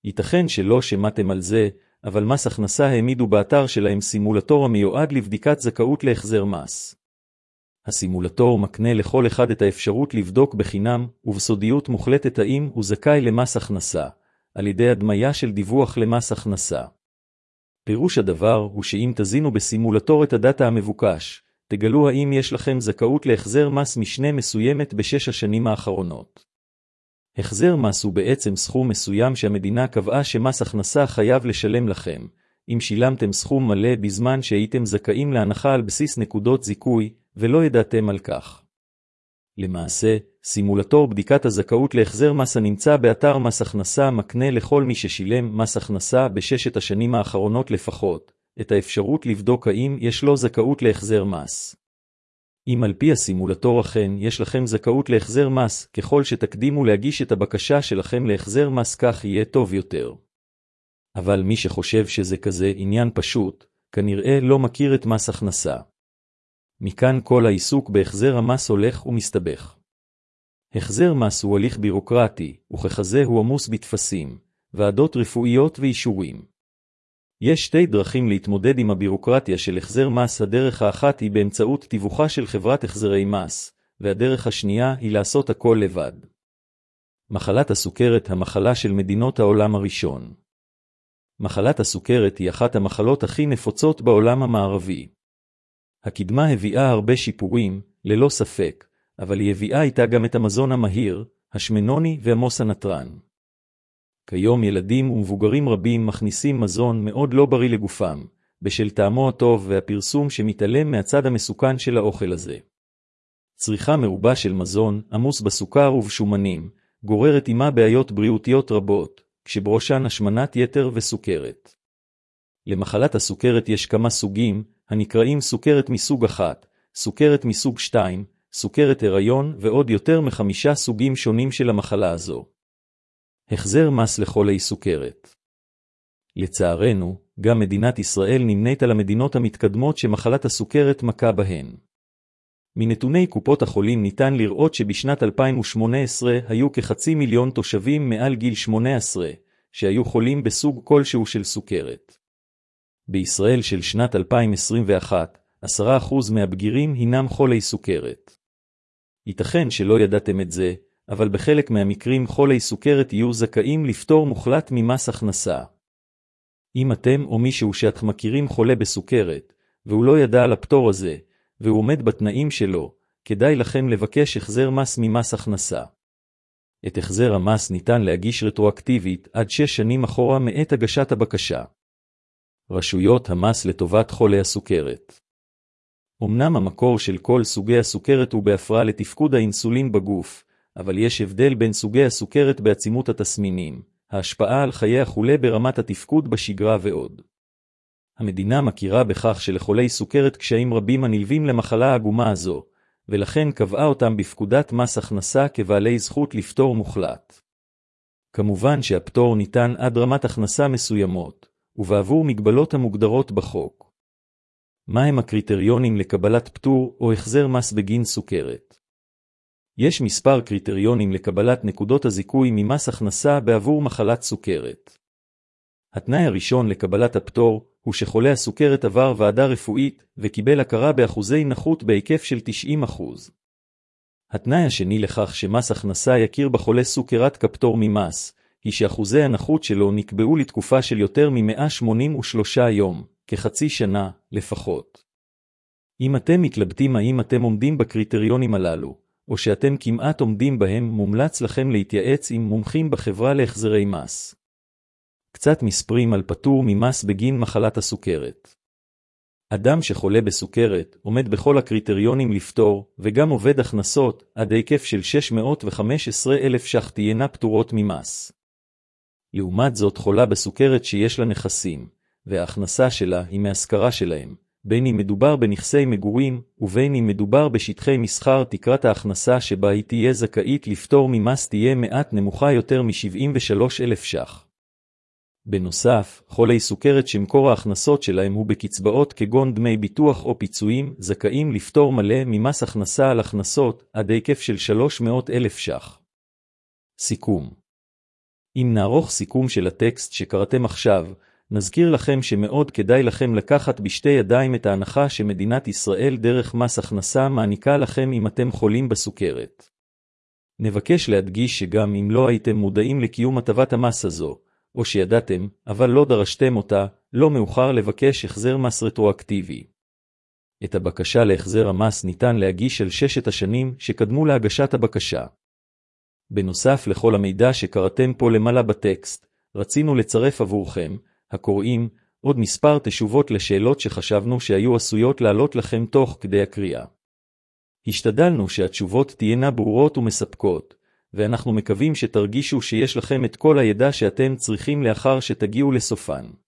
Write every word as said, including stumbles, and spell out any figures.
ייתכן שלא שמעתם על זה, אבל מס הכנסה העמידו באתר שלהם סימולטור המיועד לבדיקת זכאות להחזר מס. הסימולטור מקנה לכל אחד את האפשרות לבדוק בחינם ובסודיות מוחלטת האם הוא זכאי למס הכנסה, על ידי הדמיה של דיווח למס הכנסה. פירוש הדבר הוא שאם תזינו בסימולטור את הדאטה המבוקש, תגלו האם יש לכם זכאות להחזר מס משנה מסוימת בשש השנים האחרונות. החזר מס הוא בעצם סכום מסוים שהמדינה קבעה שמס הכנסה חייב לשלם לכם, אם שילמתם סכום מלא בזמן שהייתם זכאים להנחה על בסיס נקודות זיכוי, ולא ידעתם על כך. למעשה, סימולטור בדיקת הזכאות להחזר מס הנמצא באתר מס הכנסה מקנה לכל מי ששילם מס הכנסה בששת השנים האחרונות לפחות, את האפשרות לבדוק האם יש לו זכאות להחזר מס. אם על פי הסימולטור אכן יש לכם זכאות להחזר מס, ככל שתקדימו להגיש את הבקשה שלכם להחזר מס כך יהיה טוב יותר. אבל מי שחושב שזה כזה עניין פשוט, כנראה לא מכיר את מס הכנסה. מכאן כל העיסוק בהחזר המס הולך ומסתבך. החזר מס הוא הליך בירוקרטי, וככזה הוא עמוס בתפסים, ועדות רפואיות ואישורים. יש שתי דרכים להתמודד עם הבירוקרטיה של החזר מס. הדרך האחת היא באמצעות תיווכה של חברת החזרי מס, והדרך השנייה היא לעשות הכל לבד. מחלת הסוכרת, המחלה של מדינות העולם הראשון. מחלת הסוכרת היא אחת המחלות הכי נפוצות בעולם המערבי. הקדמה הביאה הרבה שיפורים, ללא ספק, אבל היא הביאה איתה גם את המזון המהיר, השמנוני והמוס הנטרן. כיום ילדים ומבוגרים רבים מכניסים מזון מאוד לא בריא לגופם, בשל טעמו הטוב והפרסום שמתעלם מהצד המסוכן של האוכל הזה. צריכה מרובה של מזון, עמוס בסוכר ובשומנים, גוררת עמה בעיות בריאותיות רבות, כשבראשן השמנת יתר וסוכרת. למחלת הסוכרת יש כמה סוגים, הנקראים סוכרת מסוג אחת, סוכרת מסוג שתיים, סוכרת הריון ועוד יותר מחמישה סוגים שונים של המחלה הזו. החזר מס לחולי סוכרת. לצערנו, גם מדינת ישראל נמנית על המדינות המתקדמות שמחלת הסוכרת מכה בהן. מנתוני קופות החולים ניתן לראות שבשנת אלפיים ושמונה עשרה היו כחצי מיליון תושבים מעל גיל שמונה עשרה, שהיו חולים בסוג כלשהו של סוכרת. בישראל של שנת אלפיים עשרים ואחת, עשרה אחוז מהבגירים הינם חולי סוכרת. ייתכן שלא ידעתם את זה, אבל בחלק מהמקרים חולי סוכרת יהיו זכאים לפטור מוחלט ממס הכנסה. אם אתם או מישהו שאתם מכירים חולה בסוכרת, והוא לא ידע על הפטור הזה, והוא עומד בתנאים שלו, כדאי לכם לבקש החזר מס ממס הכנסה. את החזר המס ניתן להגיש רטרואקטיבית עד שש שנים אחורה מעת הגשת הבקשה. רשויות המס לטובת חולי הסוכרת. אמנם המקור של כל סוגי הסוכרת הוא בהפרעה לתפקוד האינסולין בגוף, אבל יש הבדל בין סוגי הסוכרת בעצימות התסמינים, ההשפעה על חיי החולה ברמת התפקוד בשגרה ועוד. המדינה מכירה בכך שלחולי סוכרת קשיים רבים הנלווים למחלה העגומה הזו, ולכן קבעה אותם בפקודת מס הכנסה כבעלי זכות לפטור מוחלט. כמובן שהפטור ניתן עד רמת הכנסה מסוימות, ובעבור מגבלות המוגדרות בחוק. מה הם הקריטריונים לקבלת פטור או החזר מס בגין סוכרת? יש מספר קריטריונים לקבלת נקודות הזיכוי ממס הכנסה בעבור מחלת סוכרת. התנאי הראשון לקבלת הפטור הוא שחולה הסוכרת עבר ועדה רפואית וקיבל הכרה באחוזי נכות בהיקף של תשעים אחוז. התנאי השני לכך שמס הכנסה יכיר בחולה סוכרת כפטור ממס, היא שאחוזי הנכות שלו נקבעו לתקופה של יותר מ-מאה שמונים ושלושה יום, כחצי שנה לפחות. אם אתם מתלבטים האם אתם עומדים בקריטריונים הללו, או שאתם כמעט עומדים בהם, מומלץ לכם להתייעץ עם מומחים בחברה להחזרי מס. קצת מספרים על פטור ממס בגין מחלת הסוכרת. אדם שחולה בסוכרת עומד בכל הקריטריונים לפטור, וגם עובד הכנסות עד היקף של שש מאות וחמש עשרה אלף ש"ח תהיינה פטורות ממס. לעומת זאת חולה בסוכרת שיש לה נכסים, וההכנסה שלה היא מהשכרה שלהם, בין אם מדובר בנכסי מגורים, ובין אם מדובר בשטחי מסחר, תקרת ההכנסה שבה היא תהיה זכאית לפטור ממס תהיה מעט נמוכה יותר מ-שבעים ושלושה אלף ש"ח. בנוסף, חולי סוכרת שמקור ההכנסות שלהם הוא בקצבאות כגון דמי ביטוח או פיצויים, זכאים לפטור מלא ממס הכנסה על הכנסות עד היקף של שלוש מאות אלף ש"ח. סיכום. אם נערוך סיכום של הטקסט שקראתם עכשיו, נזכיר לכם שמאוד כדאי לכם לקחת בשתי ידיים את ההנחה שמדינת ישראל דרך מס הכנסה מעניקה לכם אם אתם חולים בסוכרת. נבקש להדגיש שגם אם לא הייתם מודעים לקיום הטבת המס הזו, או שידעתם, אבל לא דרשתם אותה, לא מאוחר לבקש החזר מס רטרואקטיבי. את הבקשה להחזר המס ניתן להגיש על ששת השנים שקדמו להגשת הבקשה. בנוסף לכל המידע שקראתם פה למעלה בטקסט, רצינו לצרף עבורכם, הקוראים, עוד מספר תשובות לשאלות שחשבנו שהיו עשויות לעלות לכם תוך כדי הקריאה. השתדלנו שהתשובות תהיינה ברורות ומספקות, ואנחנו מקווים שתרגישו שיש לכם את כל הידע שאתם צריכים לאחר שתגיעו לסופן.